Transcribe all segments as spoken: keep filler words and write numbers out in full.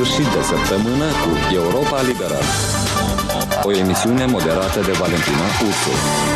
sfârșit de săptămână cu Europa Liberă. O emisiune moderată de Valentina Ursu.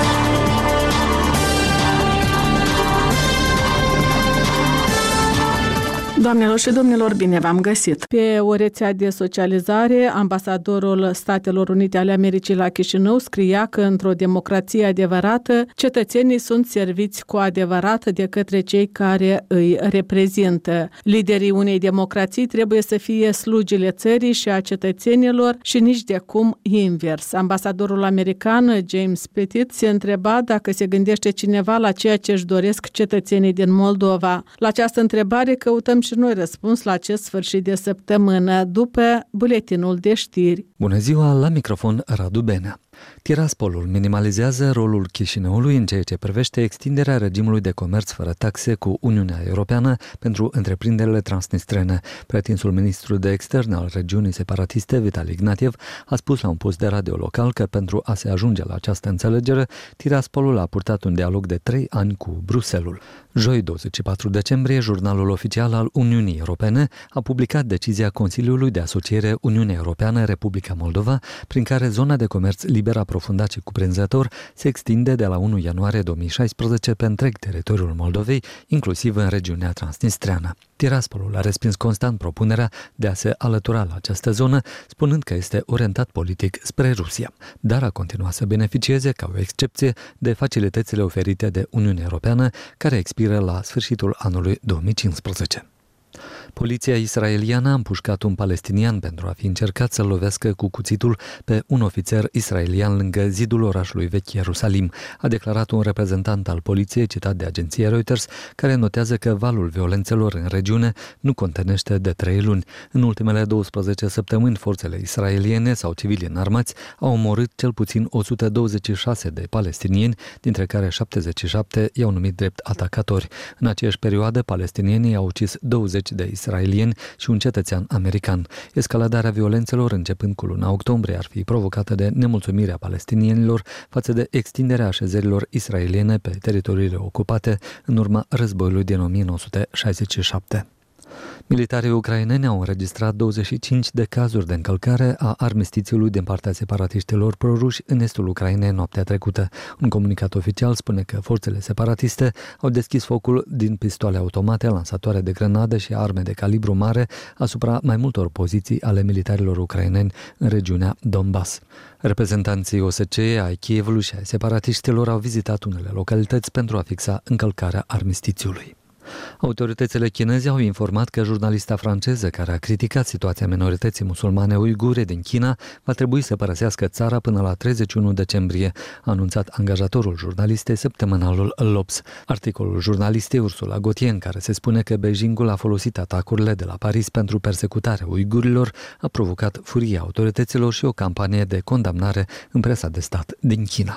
Doamnelor și domnilor, bine v-am găsit! Pe o rețea de socializare, ambasadorul Statelor Unite ale Americii la Chișinău scria că într-o democrație adevărată, cetățenii sunt serviți cu adevărat de către cei care îi reprezintă. Liderii unei democrații trebuie să fie slugile țării și a cetățenilor și nici de cum invers. Ambasadorul american James Petit se întreba dacă se gândește cineva la ceea ce își doresc cetățenii din Moldova. La această întrebare căutăm și noi răspuns la acest sfârșit de săptămână, după buletinul de știri. Bună ziua, la microfon Radu Benea. Tiraspolul minimalizează rolul Chișinăului în ceea ce privește extinderea regimului de comerț fără taxe cu Uniunea Europeană pentru întreprinderile transnistrene. Pretinsul ministru de externe al regiunii separatiste, Vitali Ignatiev, a spus la un post de radio local că pentru a se ajunge la această înțelegere, Tiraspolul a purtat un dialog de trei ani cu Bruxelles. Joi, douăzeci și patru decembrie, jurnalul oficial al Uniunii Europene a publicat decizia Consiliului de Asociere Uniunea Europeană-Republica Moldova, prin care zona de comerț liber aprofundat și cuprinzător se extinde de la unu ianuarie două mii șaisprezece pe întreg teritoriul Moldovei, inclusiv în regiunea transnistreană. Tiraspolul a respins constant propunerea de a se alătura la această zonă, spunând că este orientat politic spre Rusia, dar a continuat să beneficieze, ca o excepție, de facilitățile oferite de Uniunea Europeană, care expiră la sfârșitul anului două mii cincisprezece. Poliția israeliană a împușcat un palestinian pentru a fi încercat să-l lovească cu cuțitul pe un ofițer israelian lângă zidul orașului vechi Ierusalim, a declarat un reprezentant al poliției citat de agenția Reuters, care notează că valul violențelor în regiune nu contenește de trei luni. În ultimele douăsprezece săptămâni, forțele israeliene sau civili înarmați au omorât cel puțin o sută douăzeci și șase de palestinieni, dintre care șaptezeci și șapte i-au numit drept atacatori. În aceeași perioadă, palestinienii au ucis douăzeci de israelieni și un cetățean american. Escaladarea violențelor începând cu luna octombrie ar fi provocată de nemulțumirea palestinienilor față de extinderea așezărilor israeliene pe teritoriile ocupate în urma războiului din o mie nouă sute șaizeci și șapte. Militarii ucraineni au înregistrat douăzeci și cinci de cazuri de încălcare a armistițiului din partea separatiștilor proruși în estul Ucrainei noaptea trecută. Un comunicat oficial spune că forțele separatiste au deschis focul din pistoale automate, lansatoare de grenade și arme de calibru mare asupra mai multor poziții ale militarilor ucraineni în regiunea Donbass. Reprezentanții O S C E ai Kievului și ai separatiștilor au vizitat unele localități pentru a fixa încălcarea armistițiului. Autoritățile chineze au informat că jurnalista franceză care a criticat situația minorității musulmane uigure din China va trebui să părăsească țara până la treizeci și unu decembrie, a anunțat angajatorul jurnalistei săptămânalul L'Obs. Articolul jurnalistei Ursula Gauthier, în care se spune că Beijingul a folosit atacurile de la Paris pentru persecutarea uigurilor, a provocat furia autorităților și o campanie de condamnare în presa de stat din China.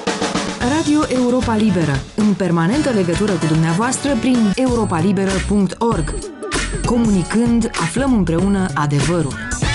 Radio Europa Liberă, în permanentă legătură cu dumneavoastră prin europa liberă punct org. Comunicând, aflăm împreună adevărul.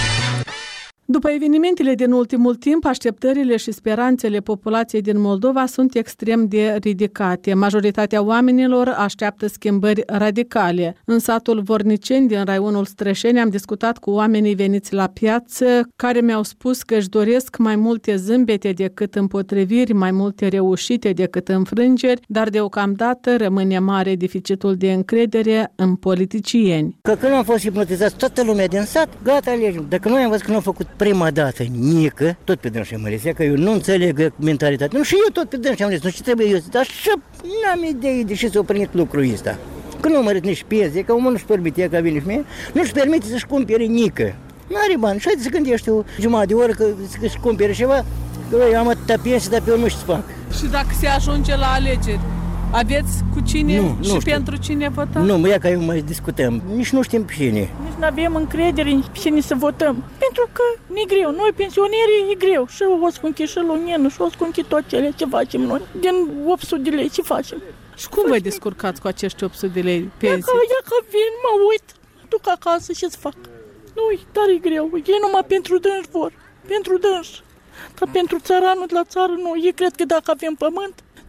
După evenimentele din ultimul timp, așteptările și speranțele populației din Moldova sunt extrem de ridicate. Majoritatea oamenilor așteaptă schimbări radicale. În satul Vorniceni din raionul Strășeni am discutat cu oamenii veniți la piață, care mi-au spus că își doresc mai multe zâmbete decât împotriviri, mai multe reușite decât înfrângeri, dar deocamdată rămâne mare deficitul de încredere în politicieni. Că când am fost hipnotizați toată lumea din sat, gata, alegem. Dacă noi am văzut că nu am făcut prima dată nică, tot pe dânsul am ales, că eu nu înțeleg mentalitatea. Nu, și eu tot pe dânsul am ales, nu ce trebuie eu, dar și n-am idee de ce s-a oprit lucrul ăsta. Că nu mă nici piese, că omul nu-și permite, că vine și mie, nu-și permite să-și cumpere nică. N-are bani, și haideți să gândește o jumătate de oră că să-și cumpere ceva, că eu am atâta pensie, dar pe eu nu știu ce fac. Și dacă se ajunge la alegeri, aveți cu cine nu, și nu pentru cine votăm? Nu, ia că eu mai discutăm. Nici nu știm pe cine. Nici nu avem încredere în cine să votăm. Pentru că e greu. Noi, pensionerii, e greu. Și o să închid și lunenă, și o să închid toate ele. Ce facem noi? Din opt sute de lei, ce facem? Și cum vă descurcați cu acești opt sute de lei pensii? Ia că, ia că vin, mă uit, duc acasă, ce-ți fac? Nu, dar e greu. Ei numai pentru dânși vor. Pentru dânși. Că pentru țăranul de la țară nu. Ei cred că dacă avem pământ,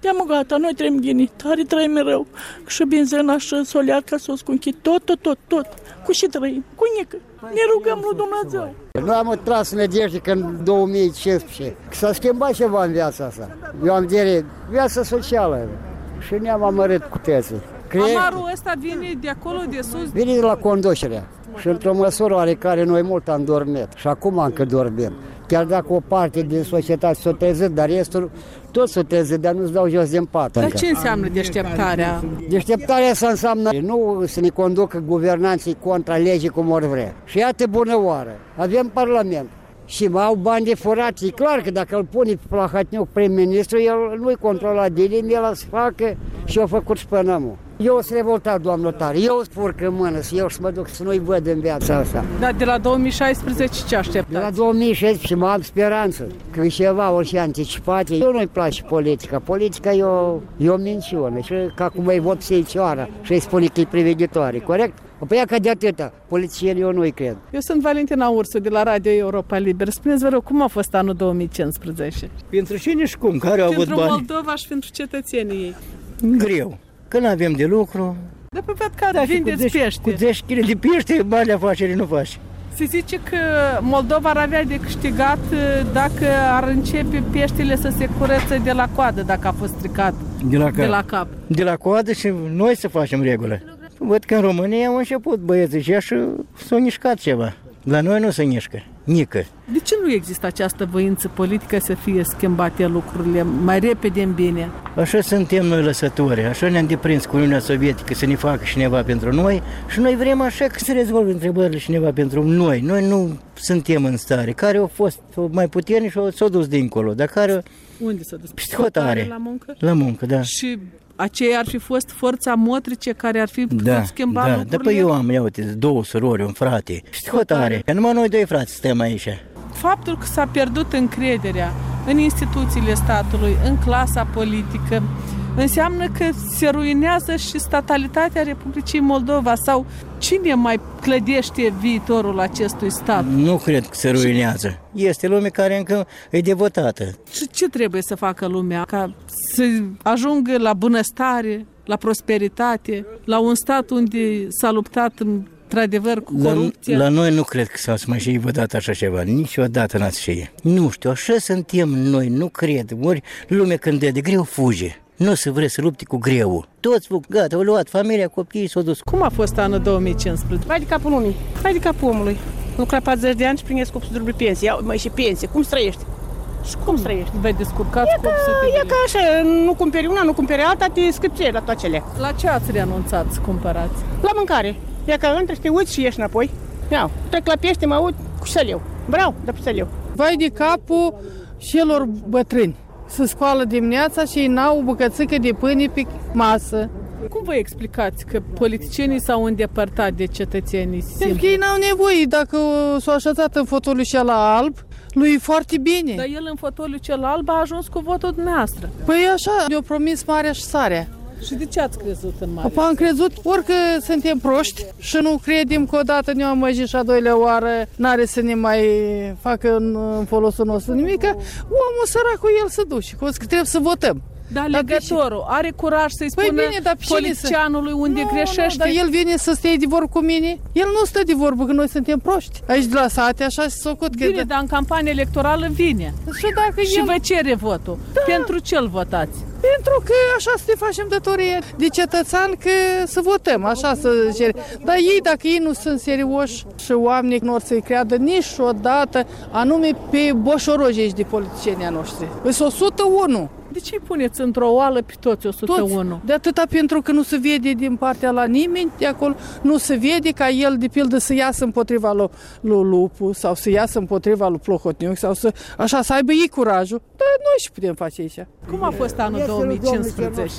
De-am gata, noi trăim ghini, tare trăim mereu. Și benzină, și solearca, s-o scunchit, tot, tot, tot, tot. Cu și trăim, cu nică. Ne rugăm lui Dumnezeu. Noi am tras nădejde că în două mii cincisprezece că s-a schimbat ceva în viața asta. Eu am de viața socială și ne-am amărât cu tețul. Amarul ăsta vine de acolo, de sus? Vine de la conducere și într-o măsură oarecare noi mult am dormit și acum încă dormim. Chiar dacă o parte din societate s-o trezit, dar restul tot s-o trezit, dar nu-ți dau jos din pat. Dar încă. ce înseamnă deșteptarea? Deșteptarea asta înseamnă nu să ne conducă guvernanții contra legii cum ori vrea. Și iată bună oară, avem parlament. Și mai au bani de furat. E clar că dacă îl pune pe Plahatniuc prim-ministru, el nu-i controla de limbi, el să facă și a făcut spănămul. Eu sunt revoltat, doamnă notar, eu spurc în mână, să eu să mă duc să nu-i văd în viața asta. Dar de la două mii șaisprezece ce așteptați? De la două mii șaisprezece mă am speranță că e ceva ori și anticipate. Eu nu-i place politica, politica e o, e o minciună și că acum îi vot Seicioara și îi spune că e privighetoare, corect? Păi ea că de atâta, politicienii eu nu-i cred. Eu sunt Valentina Ursu de la Radio Europa Liber. Spuneți, vă rog, cum a fost anul două mii cincisprezece? Pentru cine și cum, care au avut Pentru bani? Moldova și pentru cetățenii ei. Greu. Că nu avem de lucru. De pe văd că vindeți pește. Cu zece kilograme de pește, bani de afaceri nu faci. Se zice că Moldova ar avea de câștigat dacă ar începe peștele să se curăță de la coadă, dacă a fost stricat de la cap. De la, cap. De la coadă și noi să facem regulă. Văd că în România au început băieții și și s-au mișcat ceva. La noi nu se mișcă, nică. De ce nu există această voință politică să fie schimbate lucrurile mai repede în bine? Așa suntem noi lăsători, așa ne-am deprins cu Uniunea Sovietică să ne facă cineva pentru noi și noi vrem așa că să rezolvă întrebările cineva pentru noi. Noi nu suntem în stare. Care au fost mai puternici și s-au dus dincolo, dar care... Unde s-a dus? Peste hotare. La muncă? La muncă, da. Și aceea ar fi fost forța motrice care ar fi putut da, schimba da. lucrurile? Da, păi eu am, ia uite, două surori, un frate. Peste hotare. Că numai noi doi frați stăm aici. Faptul că s-a pierdut încrederea în instituțiile statului, în clasa politică, înseamnă că se ruinează și statalitatea Republicii Moldova sau cine mai clădește viitorul acestui stat? Nu cred că se ruinează. Este lume care încă e devotată. Și ce trebuie să facă lumea ca să ajungă la bunăstare, la prosperitate, la un stat unde s-a luptat într-adevăr cu corupția? La, la noi nu cred că s-a mai și vădat așa ceva, niciodată n-ați și. Nu știu, așa suntem noi, nu cred. Ori lumea când dă de greu fuge. Nu se vrea să lupte cu greul. Toți, gata, au luat familia, copiii s-au dus. Cum a fost anul două mii cincisprezece? Vai de capul lumii, vai de capul omului. Lucra patruzeci de ani și primesc opt sute de pensie. Ia, mai și pensie, cum trăiești? Și cum trăiești? Vei descurcați cu opt sute de lei. E ca așa, nu cumperi una, nu cumperi alta, te scârțuiești la toate cele. La ce ați renunțat să cumpărați? La mâncare. E ca între și te uiți și ieși înapoi. Iau, trec la pește, mă uit cu săleu. Vreau, dar cu săleu. Vai de capul celor bătrâni. Să scoală dimineața și ei n-au o bucățică de pâine pe masă. Cum vă explicați că politicienii s-au îndepărtat de cetățenii? Pentru că ei n-au nevoie. Dacă s-au așezat în fotoliul cel alb, lui e foarte bine. Dar el în fotoliul cel alb a ajuns cu votul dumneavoastră. Păi așa, le-au promis marea și sarea. Și de ce ați crezut în mare? Am crezut, orică suntem proști și nu credem că odată ne-am măjit și a doilea oară n-are să ne mai facă în, în folosul nostru nimic, omul săracul el se duce, că trebuie să votăm. Dar legătorul are curaj să-i spună păi bine, dar politicianului unde nu, greșește? Nu, dar el vine să stea de vorbă cu mine. El nu stă de vorbă, că noi suntem proști. Aici de la sate, așa se socut. Bine, că... dar în campanie electorală vine. Și, dacă și el... vă cere votul. Da. Pentru ce îl votați? Pentru că așa să ne facem datorie de cetățean că să votăm, așa să cere. Dar ei, dacă ei nu sunt serioși și oamenii nu or să-i creadă niciodată, anume pe boșorogii de politicienii noștri. Sunt o sută unu. De ce îi puneți într-o oală pe toți o sută unu? Toți. De atâta pentru că nu se vede din partea la nimeni de acolo, nu se vede ca el, de pildă, să iasă împotriva lui, lui Lupu sau să iasă împotriva lui Plohotniuc sau să, așa, să aibă ei curajul. Dar noi și putem face aici. Cum a fost anul două mii cincisprezece?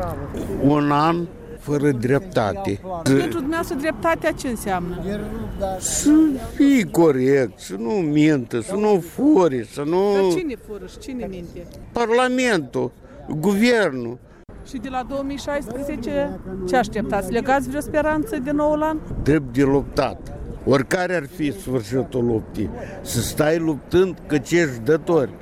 Un an fără dreptate. Pentru dumneavoastră dreptatea ce înseamnă? Să fii corect, să nu mintă, să nu furi, să nu... Dar cine fură și cine minte? Parlamentul, guvernul. Și de la două mii șaisprezece ce așteptați? Legați vreo speranță de noul an? Drept de luptat. Oricare ar fi sfârșitul luptii, să stai luptând că ce ești dători.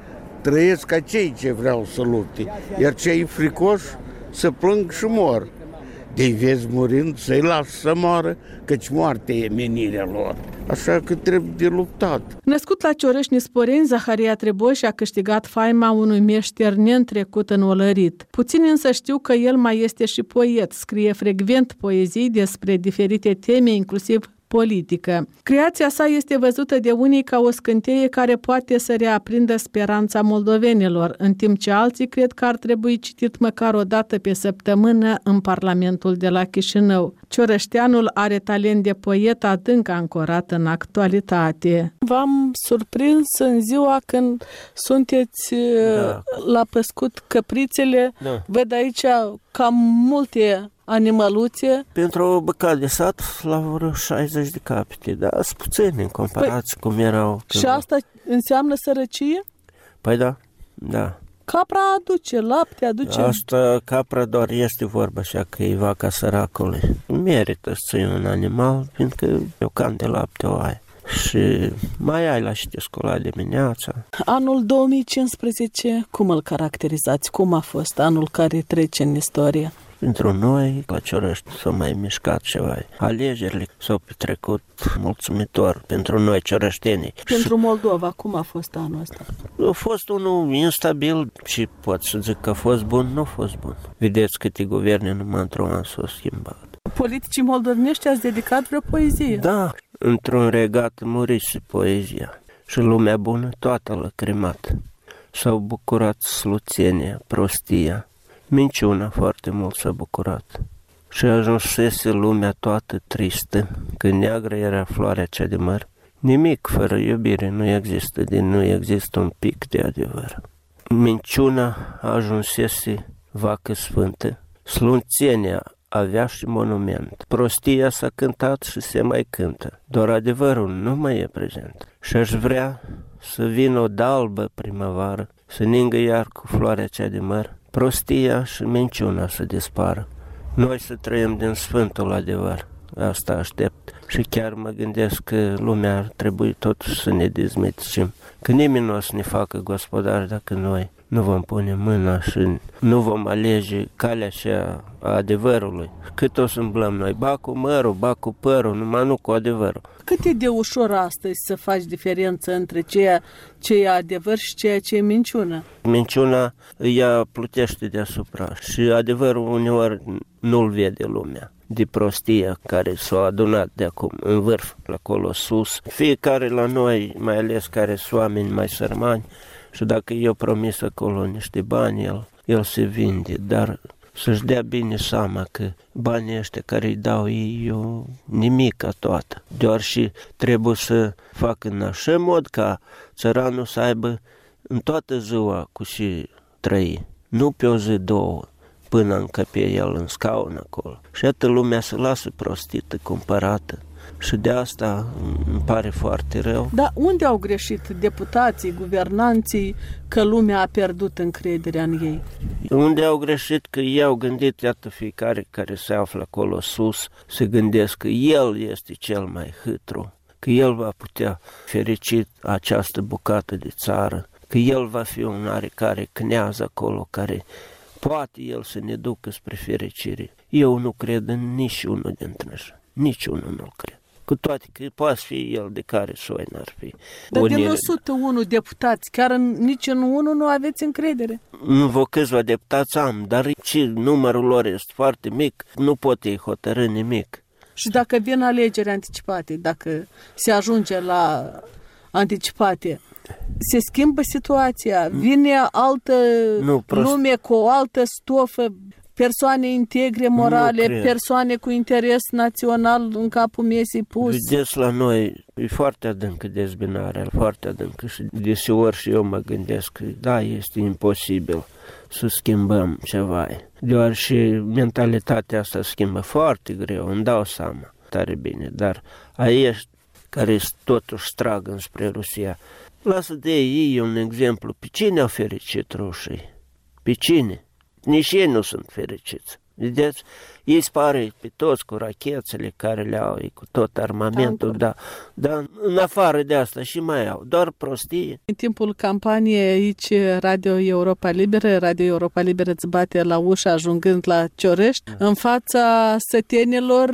trăiesc acei ce vreau să lupte, iar cei fricoși să plâng și mor. De-i vezi murind, să-i las să moară, căci moartea e menirea lor. Așa că trebuie de luptat. Născut la Cioreșni Sporeni, Zaharia Treboș a câștigat faima unui meșter neîntrecut în olărit. Puțini însă știu că el mai este și poet, scrie frecvent poezii despre diferite teme, inclusiv politică. Creația sa este văzută de unii ca o scânteie care poate să reaprindă speranța moldovenilor, în timp ce alții cred că ar trebui citit măcar o dată pe săptămână în Parlamentul de la Chișinău. Ciorășteanul are talent de poet adânc ancorat în actualitate. V-am surprins în ziua când sunteți da. la păscut căprițele. Da. Văd aici cam multe animăluțe. Pentru o bucată de sat la vreo șaizeci de capete, dar sunt puțini în comparație păi, cum erau. Și asta înseamnă sărăcie? Păi da, da. Capra aduce, lapte aduce. Asta, capra doar este vorba așa că e vaca săracului. Merită să ții un animal, fiindcă o can de lapte o ai. Și mai ai la și te scola dimineața. Anul două mii cincisprezece, cum îl caracterizați? Cum a fost anul care trece în istorie? Pentru noi, la Ciorești, s-au mai mișcat ceva. Alegerile s-au petrecut mulțumitor pentru noi, cioreștenii. Pentru Moldova, cum a fost anul ăsta? A fost unul instabil și pot să zic că a fost bun, nu a fost bun. Vedeți câte guverne numai într-un an s-au schimbat. Politicii moldovenești ați dedicat vreo poezie? Da, într-un regat murise poezia și lumea bună toată l-a cremat. S-au bucurat sluțenia, prostia. Minciuna foarte mult s-a bucurat și ajunsese lumea toată tristă, că neagră era floarea cea de măr. Nimic fără iubire nu există, din nu există un pic de adevăr. Minciuna ajunsese vacă sfântă, slunțenia avea și monument. Prostia s-a cântat și se mai cântă, doar adevărul nu mai e prezent. Și aș vrea să vină o dalbă primăvară, să ningă iar cu floarea cea de măr, prostia și minciuna să dispară. Noi să trăim din sfântul adevăr. Asta aștept. Și chiar mă gândesc că lumea ar trebui totuși să ne dezmițim. Că nimeni nu o să ne facă gospodari dacă noi nu vom pune mâna și nu vom alege calea așa a adevărului. Cât o să umblăm noi, ba cu mărul, ba cu părul, numai nu cu adevărul. Cât e de ușor astăzi să faci diferență între ceea ce e adevăr și ceea ce e minciună? Minciuna ea plutește deasupra și adevărul uneori nu-l vede lumea. De prostia care s-a adunat de acum în vârf, acolo sus. Fiecare la noi, mai ales care sunt oameni mai sărmani, și dacă i-a promis acolo niște bani, el, el se vinde, dar să-și dea bine seama că banii ăștia care îi dau ei, eu nimica toată. Doar și trebuie să facă în așa mod ca țăranul să aibă în toată ziua cu și trăi, nu pe o zi, două, până încăpe el în scaun acolo. Și atât lumea se lasă prostită, cumpărată. Și de asta îmi pare foarte rău. Dar unde au greșit deputații, guvernanții, că lumea a pierdut încrederea în ei? Unde au greșit că ei au gândit, iată, fiecare care se află acolo sus, se gândesc că el este cel mai hâtru, că el va putea ferici această bucată de țară, că el va fi un oarecare cneaz acolo care poate el să ne ducă spre fericire. Eu nu cred în niciunul dintre așa. Niciunul nu-l cred. Cu toate că poate fi el de care soi n-ar fi. Dar unii... din o sută unu deputați, chiar în, nici în unul nu aveți încredere? Nu vă câțiva deputați am, dar și numărul lor este foarte mic, nu pot ei hotărâ nimic. Și dacă vin alegeri anticipate, dacă se ajunge la anticipate, se schimbă situația, vine altă nu, prost... lume cu o altă stofă, persoane integre, morale, persoane cu interes național în capul mesei pus. Vedeți, la noi e foarte adâncă dezbinarea, foarte adâncă și deseori și eu mă gândesc că da, este imposibil să schimbăm ceva. Deoarece mentalitatea asta schimbă foarte greu, îmi dau seama tare bine, dar aici care totuși strag înspre Rusia, lasă de ei un exemplu. Pe cine au fericit rușii? Pe cine? Nici ei nu sunt fericiți. Vedeți? Ei spare pe toți cu rachețele care le au, cu tot armamentul, da. Dar în afară de asta și mai au, doar prostie. În timpul campaniei aici, Radio Europa Liberă, Radio Europa Liberă îți bate la ușă ajungând la Ciorești. În fața sătenilor,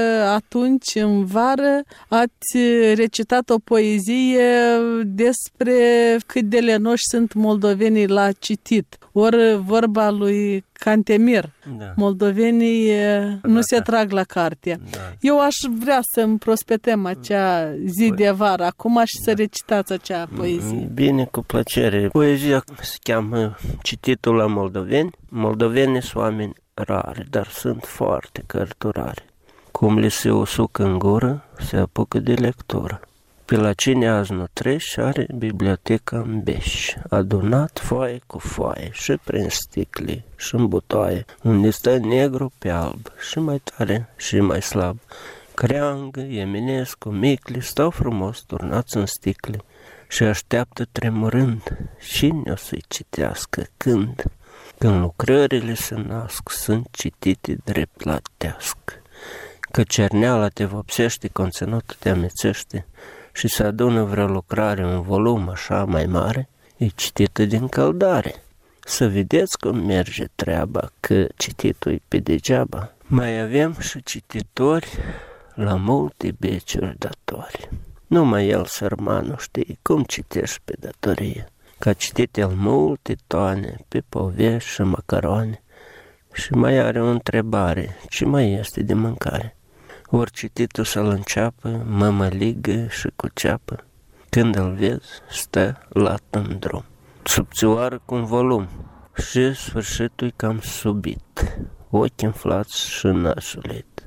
atunci, în vară, ați recitat o poezie despre cât de lenoși sunt moldovenii la citit. Ori vorba lui Cantemir, da. Moldovenii nu da, se da. trag la carte. Da. Eu aș vrea să împrospetăm acea zi de vară acum și să recitați acea poezie. Bine, cu plăcere. Poezia se cheamă Cititul la moldoveni. Moldovenii sunt oameni rari, dar sunt foarte cărturari. Cum li se usucă în gură, se apucă de lectură. Pe la cine azi nu treci, are biblioteca în beș, adunat foaie cu foaie și prin sticle și în butoaie, unde stă negru pe alb, și mai tare și mai slab. Creangă, Eminescu, Micli stau frumos turnați în sticle și așteaptă tremurând cine o să-i citească când. Când lucrările se nasc, sunt citite drept la teasc. Că cerneala te vopsește, conținutul te amețește, și se adună vreo lucrare, un volum așa mai mare, e citită din căldare. Să vedeți cum merge treaba, că cititul-i pe degeaba. Mai avem și cititori la multe beciuri datori. Numai el, sărmanul, știe cum citești pe datorie. Că a citit el multe toane pe povești și macaroane. Și mai are o întrebare, ce mai este de mâncare? Ori cititul să-l înceapă, mămăligă și cu ceapă. Când îl vezi, stă lat în drum. Subțioară cu un volum și sfârșitul-i cam subit, ochi înflați și nașulit.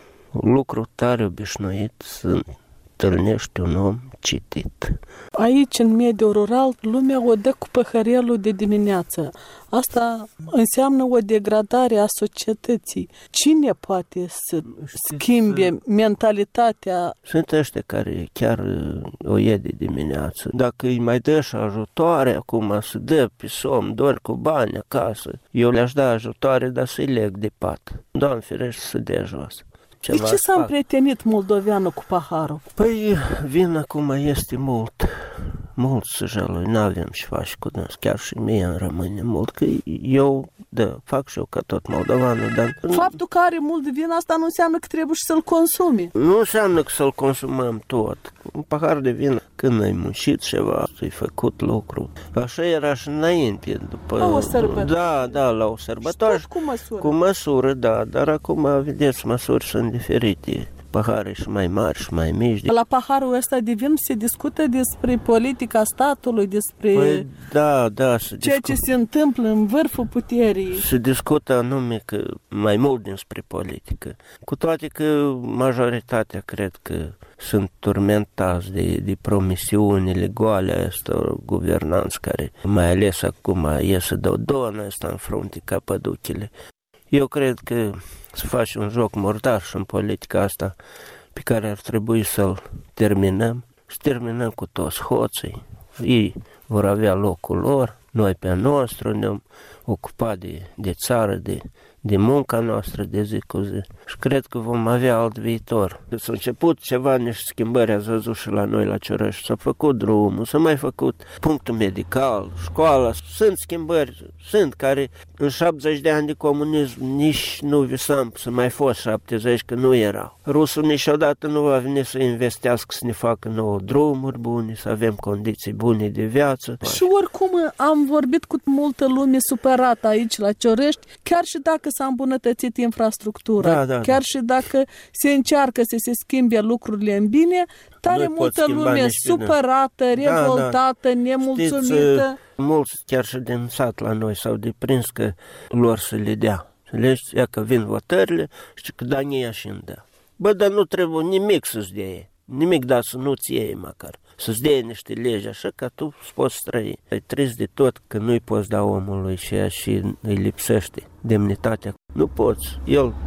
Lucru tare obișnuit să întâlnești un om citit. Aici, în mediul rural, lumea o dă cu păhărelul de dimineață. Asta înseamnă o degradare a societății. Cine poate să schimbe mentalitatea? Sunt ăștia care chiar o iei de dimineață. Dacă îi mai dă și ajutoare acum, să dă pe somn, doar cu bani acasă, eu le-aș da ajutoare, dar să-i leg de pat. Doamne ferește să dea jos. De ce s-a împrietenit moldoveanul cu paharul? Păi, vin acum este mult, mult săjelui, n-avem ce faci cu dâns, chiar și mie îmi rămâne mult, că eu, da, fac și eu ca tot moldovanul, dar... Faptul că are mult vin, asta nu înseamnă că trebuie și să-l consumi. Nu înseamnă că să-l consumăm tot. Un pahar de vin, când ai muncit ceva, ai făcut lucru. Așa era și înainte, după... La o sărbătoare. Da, da, la o sărbătoare. Și tot cu măsură. Cu măsură, da, dar acum, vedeți, măsuri sunt diferite. Pahare și mai mari și mai mici. La paharul ăsta de vin se discută despre politica statului, despre păi, da, da, se ceea discută. ce se întâmplă în vârful puterii. Se discută anume că mai mult despre politică. Cu toate că majoritatea cred că sunt turmentați de, de promisiunile goale astea guvernanți care, mai ales acum, ies să dau dona asta în frunte ca păduchile. Eu cred că să faci un joc mordaș în politica asta pe care ar trebui să-l terminăm și terminăm cu toți hoții. Ei vor avea locul lor, noi pe nostru ne-am ocupat de, de țară, de, de munca noastră de zi cu zi și cred că vom avea alt viitor. S-a început ceva, niște schimbări, ați văzut și la noi la Ciorești, s-a făcut drumul, s-a mai făcut punctul medical, școala, sunt schimbări, sunt care în șaptezeci de ani de comunism nici nu visam să mai fost șaptezeci, că nu erau. Rusul niciodată nu va veni să investească, să ne facă nouă drumuri bune, să avem condiții bune de viață. Și oricum am vorbit cu multă lume supărată aici la Ciorești, chiar și dacă s-a îmbunătățit infrastructura, da, da, chiar da. și dacă se încearcă să se schimbe lucrurile în bine, tare nu multă lume supărată, revoltată, da, da. nemulțumită. Știți, mulți chiar și din sat la noi s-au deprins că lor să le dea. Înțelegi? Ia că vin votările și că da, ne ia și îmi dea. Bă, dar nu trebuie nimic să-ți dea ei. Nimic, dar să nu-ți iei măcar. Să-ți dea niște legi așa ca tu să poți trăi. E trist de tot că nu-i poți da omului și ea și îi lipsește demnitatea. Nu poți. El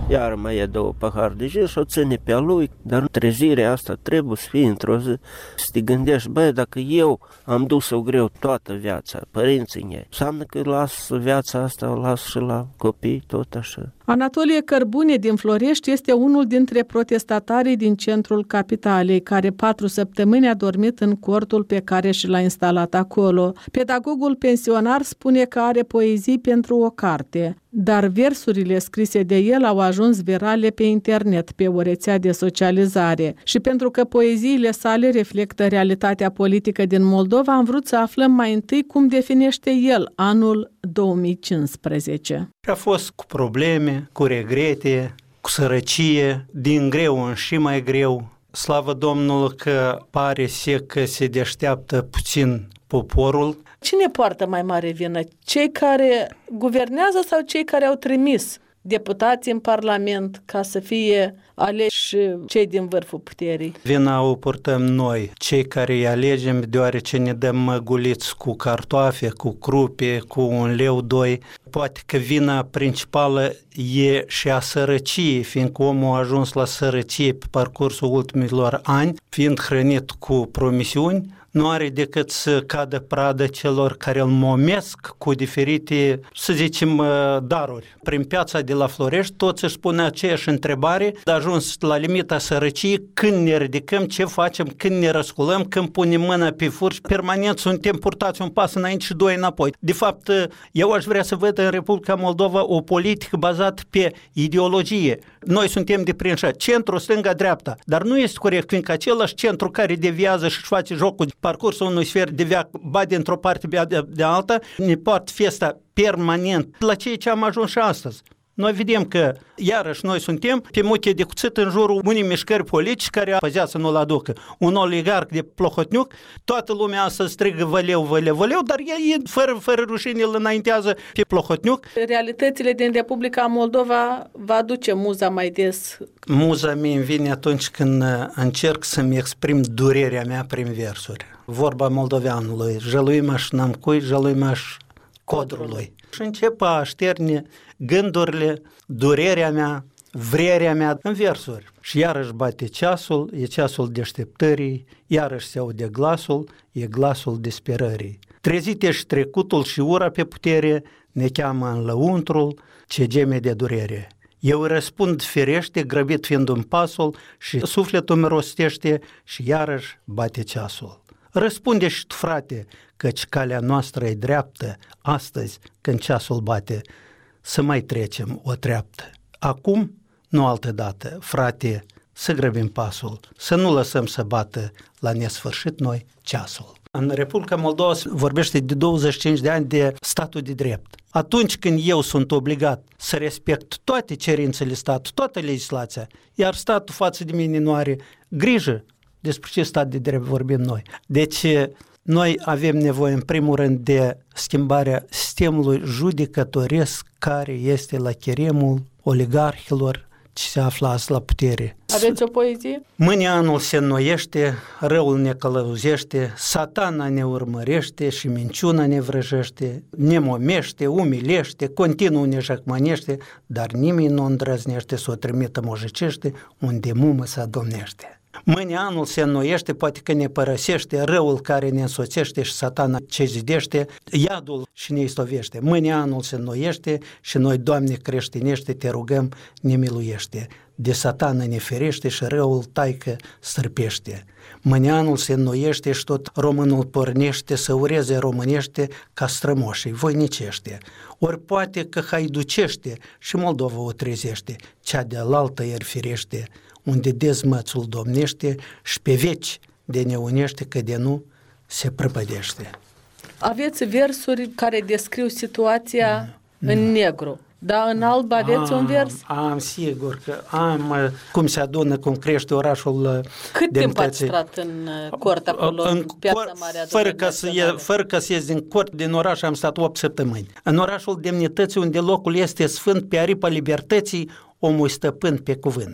iar mai e două pahare de gin și o ține pe a lui, dar trezirea asta trebuie să fie într-o zi, să te gândești, băi, dacă eu am dus-o greu toată viața, părinții ei, înseamnă că las viața asta, o las și la copii, tot așa. Anatolie Cărbune din Florești este unul dintre protestatarii din centrul capitalei, care patru săptămâni a dormit în cortul pe care și l-a instalat acolo. Pedagogul pensionar spune că are poezii pentru o carte, dar versurile scrise de el au ajuns virale pe internet, pe o rețea de socializare. Și pentru că poeziile sale reflectă realitatea politică din Moldova, am vrut să aflăm mai întâi cum definește el anul două mii cincisprezece. A fost cu probleme, cu regrete, cu sărăcie, din greu în și mai greu. Slavă Domnului că pare că se deșteaptă puțin poporul. Cine poartă mai mare vină? Cei care guvernează sau cei care au trimis deputații în Parlament ca să fie aleși cei din vârful puterii? Vina o purtăm noi, cei care îi alegem, deoarece ne dăm măguliți cu cartoafe, cu crupe, cu un leu, doi. Poate că vina principală e și a sărăciei, fiindcă omul a ajuns la sărăcie pe parcursul ultimilor ani, fiind hrănit cu promisiuni, nu are decât să cadă pradă celor care îl momesc cu diferite, să zicem, daruri. Prin piața de la Florești toți își spune aceeași întrebare, de ajuns la limita sărăciei, când ne ridicăm, ce facem, când ne răsculăm, când punem mâna pe furci, permanent suntem purtați un pas înainte și doi înapoi. De fapt, eu aș vrea să văd în Republica Moldova o politică bazată pe ideologie. Noi suntem deprinși, centru, stânga, dreapta, dar nu este corect, fiindcă același centru care deviază și își face jocul parcursul unui sfert de veac, ba dintr-o parte de, de alta, ne poartă festa permanent la ceea ce am ajuns și astăzi. Noi vedem că, iarăși, noi suntem pe muche de cuțit în jurul unei mișcări politici care apăzea să nu-l aducă. Un oligarc de Plohotniuc, toată lumea asta strigă văleu, văleu, văleu, dar el, fără, fără rușine, îl înaintează pe Plohotniuc. Realitățile din Republica Moldova va aduce muza mai des. Muza mie îmi vine atunci când încerc să-mi exprim durerea mea prin versuri. Vorba moldoveanului, jăluimaș n-am cui, jăluimaș codrului. Și încep a șterne gândurile, durerea mea, vrerea mea în versuri. Și iarăși bate ceasul, e ceasul deșteptării, iarăși se aude glasul, e glasul disperării. Trezite și trecutul și ura pe putere ne cheamă în lăuntrul ce geme de durere. Eu răspund firește, grăbit fiind un pasul și sufletul mi rostește și iarăși bate ceasul. Răspunde și tu, frate, căci calea noastră e dreaptă, astăzi, când ceasul bate, să mai trecem o treaptă. Acum, nu altădată, frate, să grăbim pasul, să nu lăsăm să bată la nesfârșit noi ceasul. În Republica Moldova vorbește de douăzeci și cinci de ani de statul de drept. Atunci când eu sunt obligat să respect toate cerințele statului, toată legislația, iar statul față de mine nu are grijă, despre ce stat de drept vorbim noi. Deci, noi avem nevoie, în primul rând, de schimbarea sistemului judecătoresc care este la cheremul oligarhilor ce se află azi la putere. Aveți o poezie? Mâine anul se înnoiește, răul ne călăuzește, satana ne urmărește și minciuna ne vrăjește, ne momește, umilește, continuu ne jacmanește, dar nimeni nu îndrăznește să o trimită mojicește unde mumă să domnește. Mâine anul se înnoiește, poate că ne părăsește, răul care ne însoțește și satana ce zidește, iadul și ne istovește. Mâine anul se înnoiește și noi, Doamne creștinește, te rugăm, ne miluiește. De satana ne ferește și răul taică stârpește. Mâine anul se înnoiește și tot românul pornește să ureze românește ca strămoșii, voinicește. Ori poate că haiducește și Moldova o trezește, cea de-alaltă iar firește, unde dezmățul domnește și pe veci de ne unește, că de nu se prăpădește. Aveți versuri care descriu situația mm. în negru, dar în alb aveți am, un vers? Am, sigur că am, cum se adună, cum crește orașul. Cât timp ați stat în cort acolo, în, în Piața Marea? Fără ca, să e, fără ca să ies din cort, din oraș am stat opt săptămâni. În orașul Demnității, unde locul este sfânt, pe aripa libertății, omul stăpân pe cuvânt.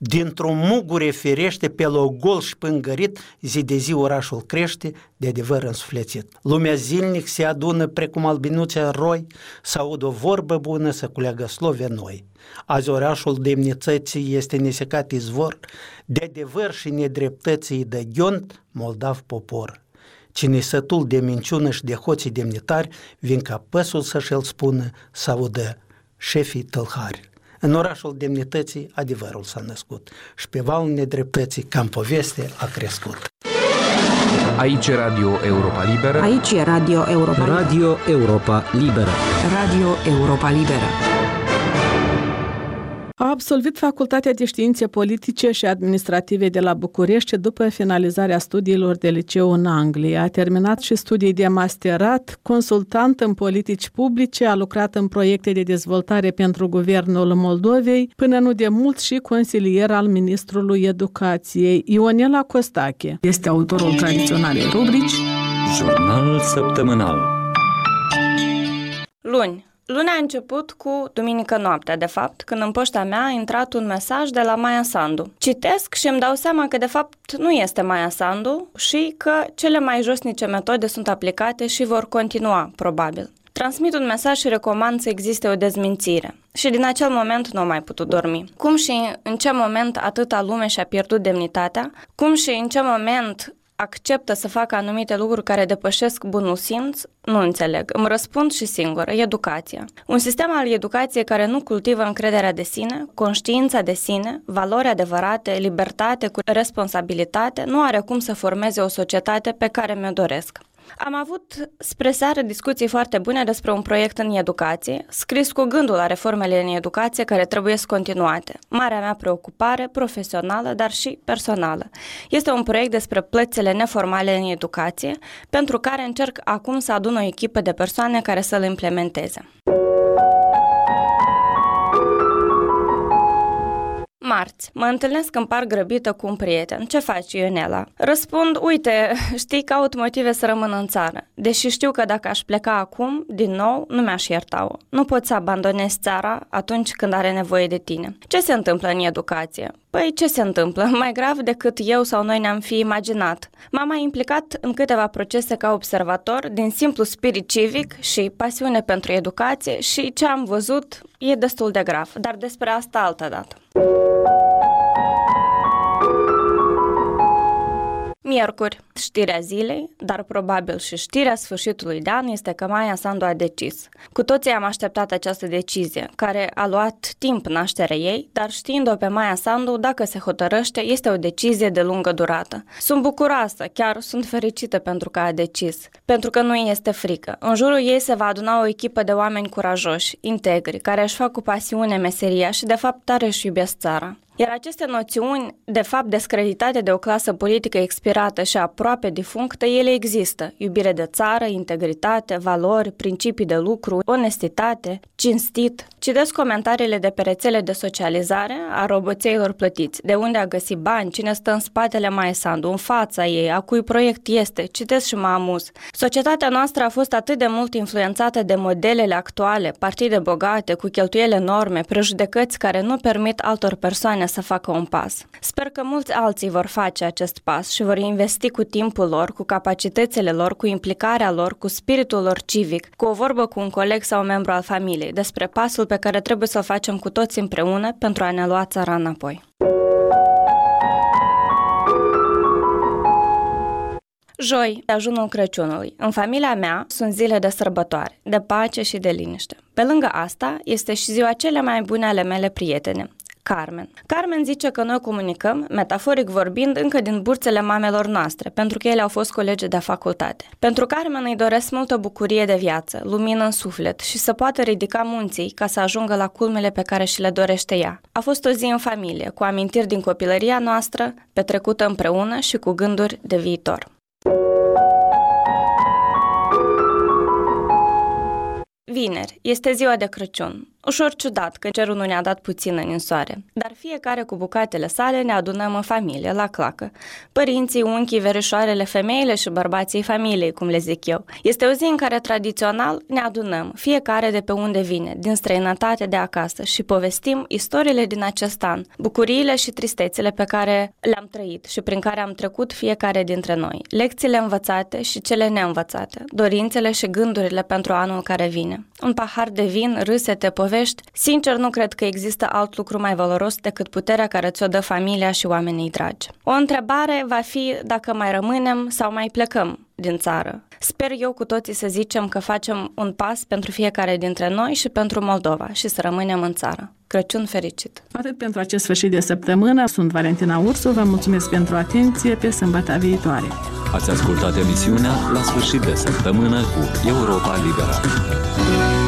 Dintr-un mugure firește, pe logol și pângărit, zi de zi orașul crește, de adevăr însuflețit. Lumea zilnic se adună precum albinuțea roi, să audă o vorbă bună, să culeagă slove noi. Azi orașul demnității este nesecat izvor, de adevăr și nedreptății de ghiont, moldav popor. Cine sătul de minciună și de hoții demnitari, vin ca păsul să-și el spună, să audă șefii tâlhari. În orașul demnității adevărul s-a născut și pe valul nedreptății, ca în poveste, a crescut. Aici e Radio Europa Liberă. Aici e Radio Europa Liberă. Radio Europa Liberă. Radio Europa Liberă. A absolvit Facultatea de Științe Politice și Administrative de la București după finalizarea studiilor de liceu în Anglia. A terminat și studii de masterat, consultant în politici publice, a lucrat în proiecte de dezvoltare pentru Guvernul Moldovei, până nu de mult și consilier al Ministrului Educației. Ionela Costache este autorul tradiționalei rubrici Jurnalul săptămânal. Luni. Luna a început cu duminică noaptea, de fapt, când în poșta mea a intrat un mesaj de la Maia Sandu. Citesc și îmi dau seama că, de fapt, nu este Maia Sandu și că cele mai josnice metode sunt aplicate și vor continua, probabil. Transmit un mesaj și recomand să existe o dezmințire. Și din acel moment nu am mai putut dormi. Cum și în ce moment atâta lume și-a pierdut demnitatea, cum și în ce moment acceptă să facă anumite lucruri care depășesc bunul simț, nu înțeleg. Îmi răspund și singură, educația. Un sistem al educației care nu cultivă încrederea de sine, conștiința de sine, valori adevărate, libertate cu responsabilitate, nu are cum să formeze o societate pe care mi-o doresc. Am avut spre seară discuții foarte bune despre un proiect în educație, scris cu gândul la reformele în educație care trebuie continuate. Marea mea preocupare, profesională, dar și personală. Este un proiect despre plățile neformale în educație, pentru care încerc acum să adun o echipă de persoane care să-l implementeze. Marți. Mă întâlnesc în parc grăbită cu un prieten. Ce faci, Ionela? Răspund, uite, știi, caut motive să rămân în țară. Deși știu că dacă aș pleca acum, din nou, nu mi-aș ierta-o. Nu poți să abandonezi țara atunci când are nevoie de tine. Ce se întâmplă în educație? Păi, ce se întâmplă? Mai grav decât eu sau noi ne-am fi imaginat. M-am mai implicat în câteva procese ca observator, din simplu spirit civic și pasiune pentru educație și ce am văzut e destul de grav, dar despre asta altă dată. Miercuri, știrea zilei, dar probabil și știrea sfârșitului de an este că Maia Sandu a decis. Cu toții am așteptat această decizie, care a luat timp nașterea ei, dar știind-o pe Maia Sandu, dacă se hotărăște, este o decizie de lungă durată. Sunt bucuroasă, chiar sunt fericită pentru că a decis, pentru că nu este frică. În jurul ei se va aduna o echipă de oameni curajoși, integri, care își fac cu pasiune meseria și de fapt tare își iubesc țara. Iar aceste noțiuni, de fapt descreditate de o clasă politică expirată și aproape difunctă, ele există. Iubire de țară, integritate, valori, principii de lucru, onestitate, cinstit. Citesc comentariile de pe rețele de socializare a roboțeilor plătiți. De unde a găsit bani, cine stă în spatele Maia Sandu, în fața ei, a cui proiect este, citesc și mă amuz. Societatea noastră a fost atât de mult influențată de modelele actuale, partide bogate, cu cheltuieli enorme, prejudecăți care nu permit altor persoane să facă un pas. Sper că mulți alții vor face acest pas și vor investi cu timpul lor, cu capacitățile lor, cu implicarea lor, cu spiritul lor civic, cu o vorbă cu un coleg sau un membru al familiei, despre pasul pe care trebuie să-l facem cu toți împreună pentru a ne lua țara înapoi. Joi, ajunul Crăciunului. În familia mea sunt zile de sărbătoare, de pace și de liniște. Pe lângă asta, este și ziua cele mai bune ale mele prietene, Carmen. Carmen zice că noi comunicăm, metaforic vorbind, încă din burțele mamelor noastre, pentru că ele au fost colegi de facultate. Pentru Carmen îi doresc multă bucurie de viață, lumină în suflet și să poată ridica munții ca să ajungă la culmele pe care și le dorește ea. A fost o zi în familie, cu amintiri din copilăria noastră, petrecută împreună și cu gânduri de viitor. Vineri. Este ziua de Crăciun. Ușor ciudat că cerul nu ne-a dat puțină ninsoare, dar fiecare cu bucatele sale ne adunăm în familie, la clacă. Părinții, unchii, verișoarele, femeile și bărbații familiei, cum le zic eu. Este o zi în care tradițional ne adunăm, fiecare de pe unde vine, din străinătate, de acasă, și povestim istoriile din acest an, bucuriile și tristețile pe care le-am trăit și prin care am trecut fiecare dintre noi, lecțiile învățate și cele neînvățate, dorințele și gândurile pentru anul care vine. Un pahar de vin, râsete, povești. Sincer, nu cred că există alt lucru mai valoros decât puterea care ți-o dă familia și oamenii dragi. O întrebare va fi dacă mai rămânem sau mai plecăm din țară. Sper eu cu toții să zicem că facem un pas pentru fiecare dintre noi și pentru Moldova și să rămânem în țară. Crăciun fericit! Atât pentru acest sfârșit de săptămână. Sunt Valentina Ursu, vă mulțumesc pentru atenție, pe sâmbătă viitoare. Ați ascultat emisiunea La sfârșit de săptămână cu Europa Liberă.